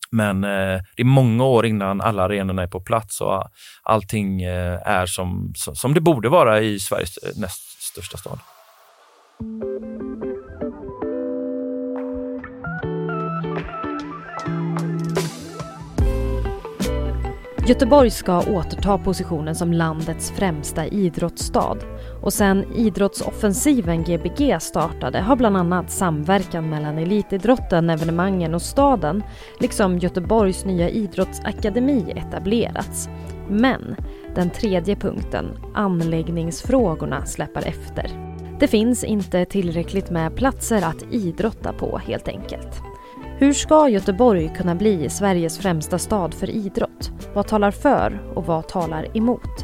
Men det är många år innan alla arenorna är på plats och allting är som det borde vara i Sveriges näst största stad. Göteborg ska återta positionen som landets främsta idrottsstad. Och sen idrottsoffensiven GBG startade har bland annat samverkan mellan elitidrotten, evenemangen och staden, liksom Göteborgs nya idrottsakademi etablerats. Men den tredje punkten, anläggningsfrågorna, släpar efter. Det finns inte tillräckligt med platser att idrotta på helt enkelt. Hur ska Göteborg kunna bli Sveriges främsta stad för idrott? Vad talar för och vad talar emot?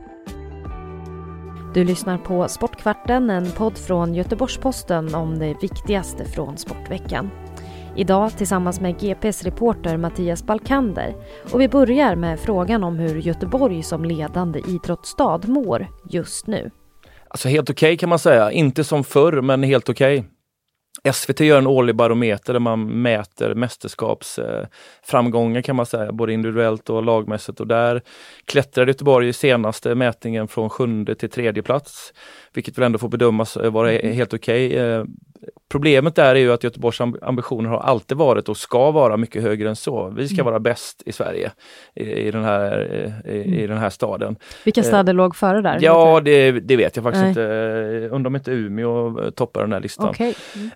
Du lyssnar på Sportkvarten, en podd från Göteborgs-Posten om det viktigaste från sportveckan. Idag tillsammans med GPs reporter Mattias Balkander. Och vi börjar med frågan om hur Göteborg som ledande idrottsstad mår just nu. Alltså helt okej kan man säga. Inte som förr, men helt okej. SVT gör en årlig barometer där man mäter mästerskapsframgångar kan man säga, både individuellt och lagmässigt. Och där klättrade Göteborg i senaste mätningen från 7:e till 3:e plats. Vilket väl ändå får bedömas vara helt okej. Problemet där är ju att Göteborgs ambitioner har alltid varit och ska vara mycket högre än så. Vi ska vara bäst i Sverige i den här staden. Vilka städer låg före där? Ja, det vet jag faktiskt inte. Undrar om inte Umeå toppar den här listan. Okay.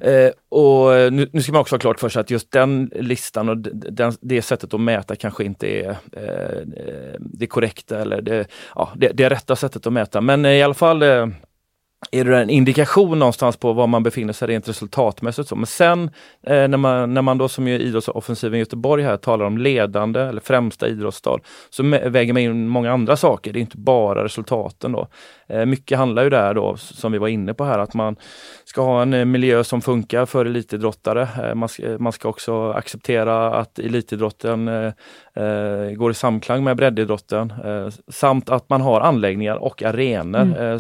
Och nu ska man också ha klart för sig att just den listan och det sättet att mäta kanske inte är det korrekta eller det rätta sättet att mäta. Men i alla fall är det en indikation någonstans på var man befinner sig rent resultatmässigt. Så. Men sen när man då som är idrottsoffensiven i Göteborg här talar om ledande eller främsta idrottsstad så väger man in många andra saker. Det är inte bara resultaten då. Mycket handlar ju där då som vi var inne på här att man ska ha en miljö som funkar för elitidrottare. Man ska också acceptera att elitidrotten går i samklang med breddidrotten samt att man har anläggningar och arenor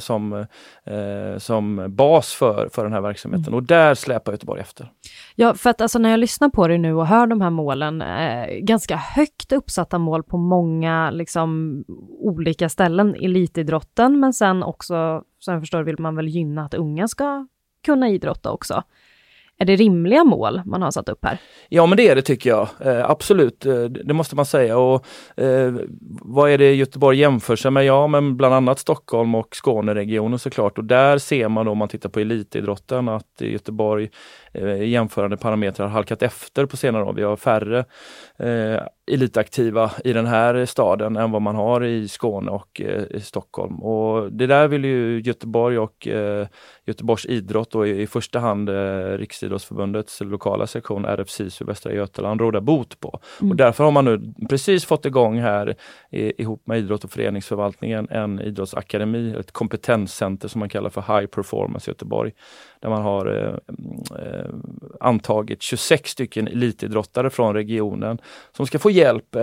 som bas för den här verksamheten. Och där släpar Göteborg efter. Ja, för att alltså, när jag lyssnar på det nu och hör de här målen, ganska högt uppsatta mål på många liksom, olika ställen, elitidrotten, men sen också, som jag förstår, vill man väl gynna att unga ska kunna idrotta också. Är det rimliga mål man har satt upp här? Ja, men det är det tycker jag. Absolut, det måste man säga. Och vad är det Göteborg jämför sig med? Ja, men bland annat Stockholm och Skåneregionen såklart. Och där ser man då, om man tittar på elitidrotten, att Göteborg jämförande parametrar har halkat efter på senare år. Vi har färre elitaktiva i den här staden än vad man har i Skåne och i Stockholm. Och det där vill ju Göteborg och Göteborgs idrott och i första hand Riksidrottsförbundets lokala sektion RFSISU Västra Götaland råda bot på. Och därför har man nu precis fått igång här ihop med idrott- och föreningsförvaltningen en idrottsakademi, ett kompetenscenter som man kallar för High Performance Göteborg, där man har antagit 26 stycken elitidrottare från regionen som ska få hjälp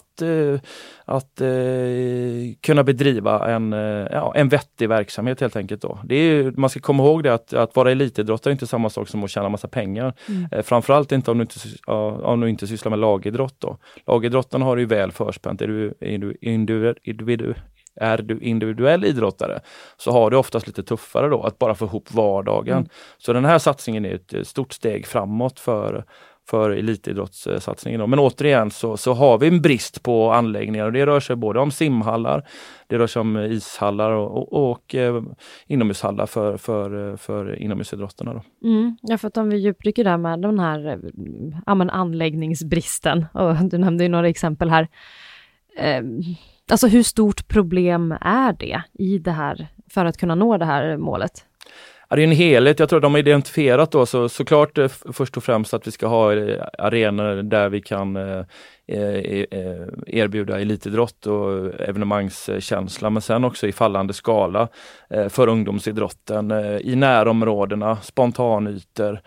att kunna bedriva en vettig verksamhet helt enkelt då. Det är, man ska komma ihåg det att vara elitidrottare är inte samma sak som att tjäna massa pengar. Framförallt inte om du inte sysslar med lagidrott då. Lagidrotten har ju väl förspänt. Är du individuell idrottare så har du oftast lite tuffare då att bara få ihop vardagen. Så den här satsningen är ett stort steg framåt för elitidrottssatsningen då. Men återigen så har vi en brist på anläggningar och det rör sig både om simhallar, det rör sig om ishallar och inomhushallar för inomhusidrotterna då. Ja, för att om vi djupdyker där med den här anläggningsbristen, och du nämnde ju några exempel här. Alltså hur stort problem är det i det här för att kunna nå det här målet? Ja, det är en helhet. Jag tror att de har identifierat då såklart först och främst att vi ska ha arenor där vi kan erbjuda elitidrott och evenemangskänsla, men sen också i fallande skala för ungdomsidrotten i närområdena, spontanytor,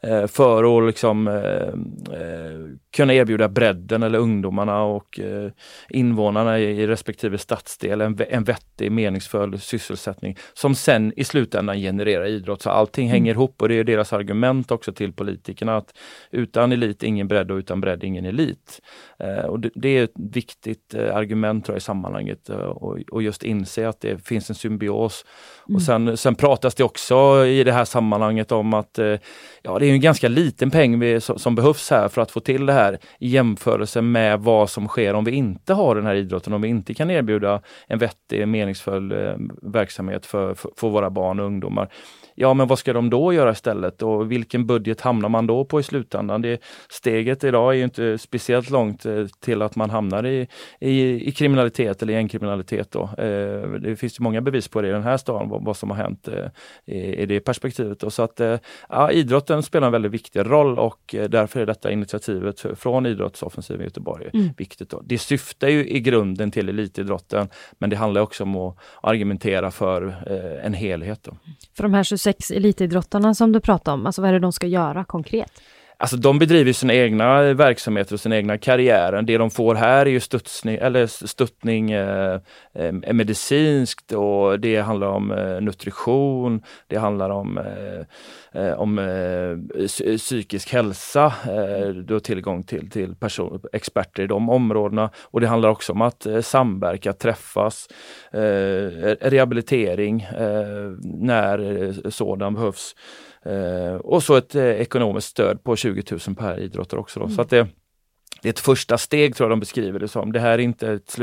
för att liksom, kunna erbjuda bredden eller ungdomarna och invånarna i respektive stadsdel en vettig, meningsfull sysselsättning som sen i slutändan genererar idrott. Så allting hänger ihop, och det är deras argument också till politikerna att utan elit ingen bredd och utan bredd ingen elit. Och det är ett viktigt argument tror jag, i sammanhanget, och just inse att det finns en symbios. Och sen pratas det också i det här sammanhanget om att det är en ganska liten peng som behövs här för att få till det här i jämförelse med vad som sker om vi inte har den här idrotten, om vi inte kan erbjuda en vettig, meningsfull verksamhet för våra barn och ungdomar. Ja, men vad ska de då göra istället? Och vilken budget hamnar man då på i slutändan? Steget idag är ju inte speciellt långt till att man hamnar i kriminalitet eller gängkriminalitet då. Det finns ju många bevis på det i den här staden, vad som har hänt i det perspektivet. Och så att idrotten spelar en väldigt viktig roll, och därför är detta initiativet från idrottsoffensiven i Göteborg viktigt då. Det syftar ju i grunden till elitidrotten, men det handlar också om att argumentera för en helhet då. För de här 26 elitidrottarna som du pratar om, alltså vad är det de ska göra konkret? Alltså de bedriver sina egna verksamheter och sina egna karriärer. Det de får här är ju stöttning medicinskt, och det handlar om nutrition, det handlar om psykisk hälsa, då tillgång till experter i de områdena, och det handlar också om att samverka, träffas, rehabilitering när sådan behövs. Och så ett ekonomiskt stöd på 20 000 per idrottare också då. Så att det är ett första steg, tror jag de beskriver det som. Det här är inte ett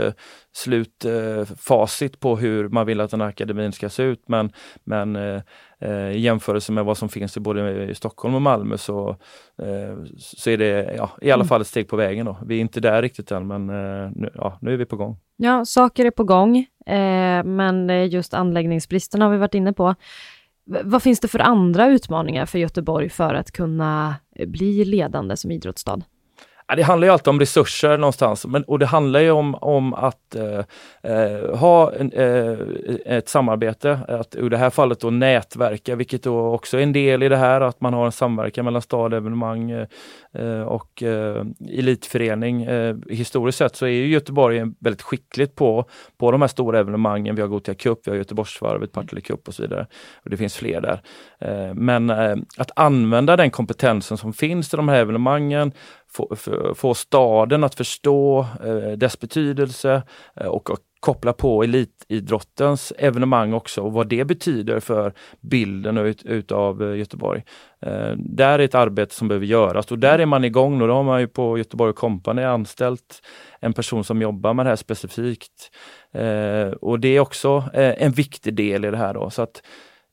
slutfacit på hur man vill att den här akademin ska se ut, men i jämförelse med vad som finns i både i Stockholm och Malmö så är det i alla fall ett steg på vägen då. Vi är inte där riktigt än, men nu är vi på gång. Ja, saker är på gång, men just anläggningsbristerna har vi varit inne på. Vad finns det för andra utmaningar för Göteborg för att kunna bli ledande som idrottsstad? Ja, det handlar ju alltid om resurser någonstans, och det handlar ju om att ha ett samarbete, att i det här fallet då nätverka, vilket då också är en del i det här, att man har en samverkan mellan stad, evenemang och elitförening. Historiskt sett så är ju Göteborg väldigt skickligt på de här stora evenemangen. Vi har Gothia Cup, vi har Göteborgsvarvet, Partille Cup och så vidare. Och det finns fler där. Men att använda den kompetensen som finns i de här evenemangen, få staden att förstå dess betydelse och koppla på elitidrottens evenemang också, och vad det betyder för bilden utav Göteborg. Där är ett arbete som behöver göras, och där är man igång, och då har man ju på Göteborg Company anställt en person som jobbar med det här specifikt. Och det är också en viktig del i det här då, så att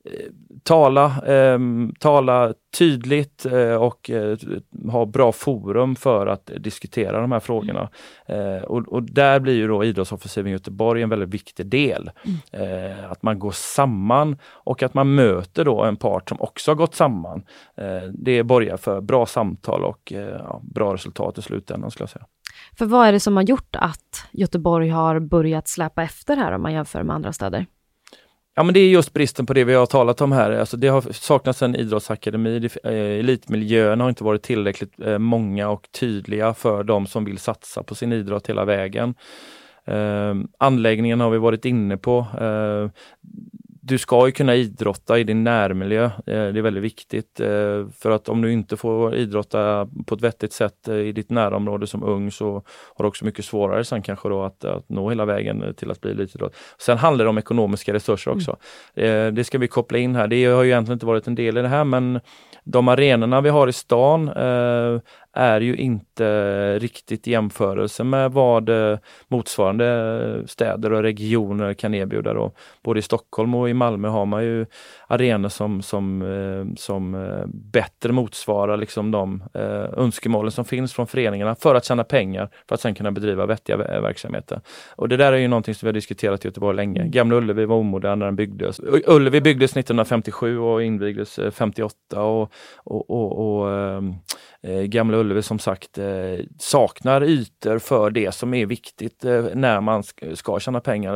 tala tydligt och ha bra forum för att diskutera de här frågorna. Och där blir ju då idrottsoffensiven i Göteborg en väldigt viktig del. Att man går samman och att man möter då en part som också har gått samman. Det borgar för bra samtal och bra resultat i slutändan, skulle jag säga. För vad är det som har gjort att Göteborg har börjat släpa efter här om man jämför med andra städer? Ja, men det är just bristen på det vi har talat om här. Alltså det har saknats en idrottsakademi. Elitmiljöerna har inte varit tillräckligt många och tydliga för de som vill satsa på sin idrott hela vägen. Anläggningen har vi varit inne på. Du ska ju kunna idrotta i din närmiljö. Det är väldigt viktigt. För att om du inte får idrotta på ett vettigt sätt i ditt närområde som ung, så har du också mycket svårare sen kanske då att nå hela vägen till att bli elitidrott. Sen handlar det om ekonomiska resurser också. Det ska vi koppla in här. Det har ju egentligen inte varit en del i det här, men de arenorna vi har i stan är ju inte riktigt i jämförelse med vad motsvarande städer och regioner kan erbjuda då. Både i Stockholm och i Malmö har man ju arenor som bättre motsvarar liksom de önskemålen som finns från föreningarna för att tjäna pengar, för att sen kunna bedriva vettiga verksamheter. Och det där är ju någonting som vi har diskuterat i Göteborg länge. Gamla Ullevi var omodern när den byggdes. Ullevi byggdes 1957 och invigdes 58 och Gamla Ullevi som sagt saknar ytor för det som är viktigt när man ska tjäna pengar.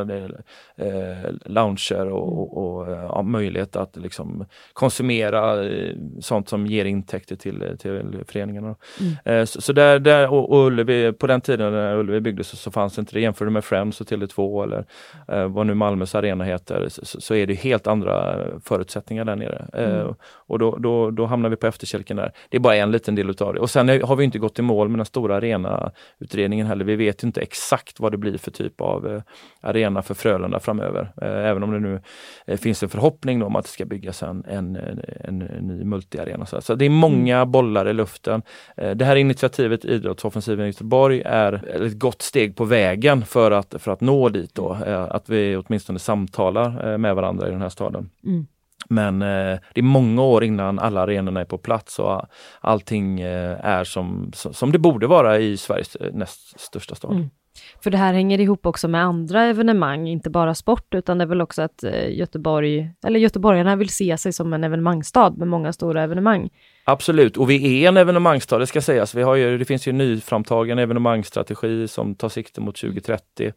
Lounger och möjlighet att liksom konsumera sånt som ger intäkter till föreningarna. Så där och Ullevi, på den tiden när Ullevi byggdes så fanns inte det. Jämför med Friends och Tele2 eller vad nu Malmös arena heter, så är det helt andra förutsättningar där nere. Och då hamnar vi på efterkälken där. Det är bara en liten del utav det. Och sen har vi inte gått i mål med den stora arenautredningen heller. Vi vet inte exakt vad det blir för typ av arena för Frölunda framöver. Även om det nu finns en förhoppning om att det ska byggas en ny multiarena. Så det är många bollar i luften. Det här initiativet Idrottsoffensiven i Göteborg är ett gott steg på vägen för att nå dit då. Att vi åtminstone samtalar med varandra i den här staden. Men det är många år innan alla arenorna är på plats och allting är som det borde vara i Sveriges näst största stad. För det här hänger ihop också med andra evenemang, inte bara sport, utan det är väl också att göteborgarna vill se sig som en evenemangstad med många stora evenemang. Absolut, och vi är en evenemangstad, det ska sägas. Det finns ju en nyframtagen evenemangsstrategi som tar sikte mot 2030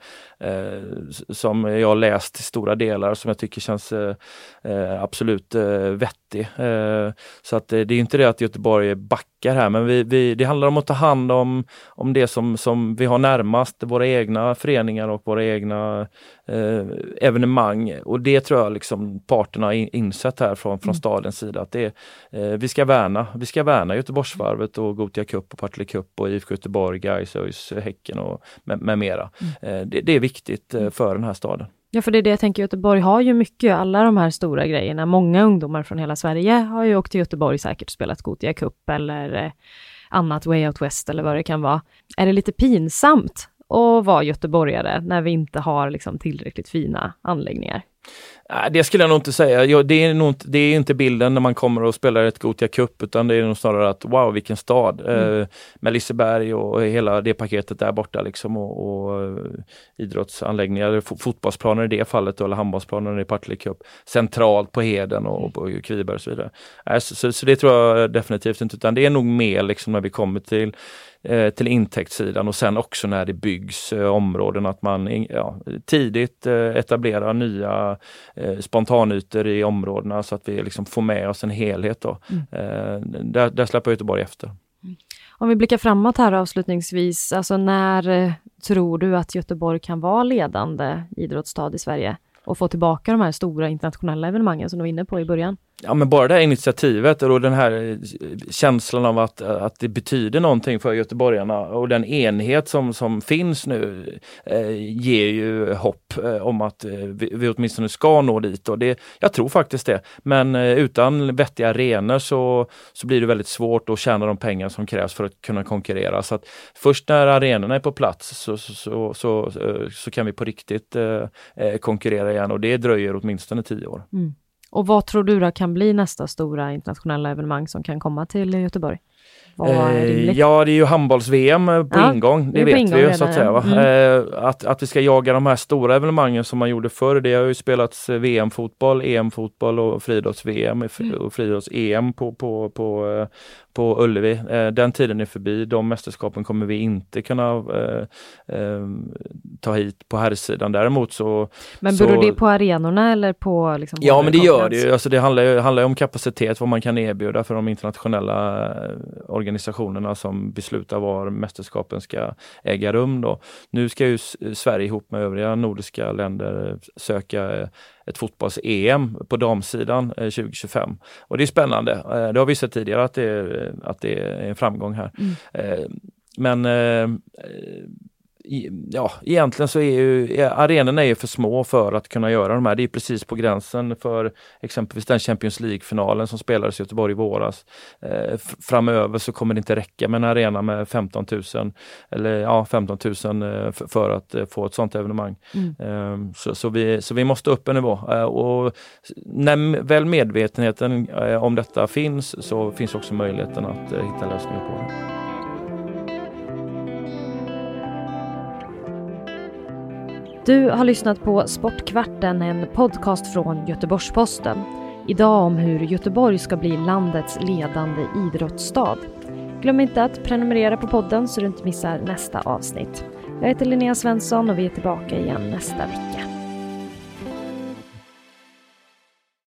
som jag har läst i stora delar, som jag tycker känns absolut vettig. Så att det är inte det att Göteborg backar här, men det handlar om att ta hand om det som vi har närmast, våra egna föreningar och våra egna evenemang. Och det tror jag liksom parterna har insett här från stadens sida, att vi ska värna Göteborgsvarvet och Gothia Cup och Partille Cup och IFK Göteborg, Gais, ÖIS, Häcken och med mera. Det är viktigt för den här staden. Ja, för det är det jag tänker. Göteborg har ju mycket, alla de här stora grejerna. Många ungdomar från hela Sverige har ju åkt till Göteborg, säkert spelat Gothia Cup eller annat Way Out West eller vad det kan vara. Är det lite pinsamt att vara göteborgare när vi inte har liksom tillräckligt fina anläggningar? Det skulle jag nog inte säga. Det är inte bilden när man kommer och spelar ett Gothia Cup, utan det är nog snarare att wow, vilken stad. Med Liseberg och hela det paketet där borta liksom, och idrottsanläggningar, fotbollsplaner i det fallet eller handbollsplaner i Partille Cup, centralt på Heden och på Kviberg och så vidare. Så det tror jag definitivt inte, utan det är nog mer liksom när vi kommer till intäktssidan och sen också när det byggs områden, att man tidigt etablerar nya spontanytor i områdena så att vi liksom får med oss en helhet då. Där släpper Göteborg efter. Om vi blickar framåt här avslutningsvis, alltså när tror du att Göteborg kan vara ledande idrottsstad i Sverige och få tillbaka de här stora internationella evenemangen som du var inne på i början? Ja, men bara det här initiativet och den här känslan av att det betyder någonting för göteborgarna och den enhet som finns nu ger ju hopp om att vi åtminstone ska nå dit. Och jag tror faktiskt det. Men utan vettiga arenor så blir det väldigt svårt att tjäna de pengar som krävs för att kunna konkurrera. Så att först när arenorna är på plats så kan vi på riktigt konkurrera igen, och det dröjer åtminstone 10 år. Och vad tror du då kan bli nästa stora internationella evenemang som kan komma till Göteborg? Ja, det är ju handbolls-VM på ingång, det vet vi ju så att säga. Att vi ska jaga de här stora evenemangen som man gjorde förr, det har ju spelats VM-fotboll, EM-fotboll och friidrotts-VM och friidrotts-EM på Ullevi. Den tiden är förbi, de mästerskapen kommer vi inte kunna ta hit på herrsidan. Däremot så... Men beror det på arenorna eller på... Liksom, ja, men det gör det ju. Alltså, det handlar ju om kapacitet, vad man kan erbjuda för de internationella organisationerna som beslutar var mästerskapen ska äga rum då. Nu ska ju Sverige ihop med övriga nordiska länder söka ett fotbolls-EM på damsidan 2025. Och det är spännande. Det har vi sett tidigare att det är en framgång här. Men egentligen så är ju arenorna är för små för att kunna göra de här. Det är precis på gränsen för exempelvis den Champions League-finalen som spelades i Göteborg i våras. Framöver så kommer det inte räcka med en arena med 15 000 för att få ett sånt evenemang. Så vi måste upp en nivå. Och när väl medvetenheten om detta finns, så finns också möjligheten att hitta lösningar på det. Du har lyssnat på Sportkvarten, en podcast från Göteborgs-Posten. Idag om hur Göteborg ska bli landets ledande idrottsstad. Glöm inte att prenumerera på podden så du inte missar nästa avsnitt. Jag heter Linnea Svensson och vi är tillbaka igen nästa vecka.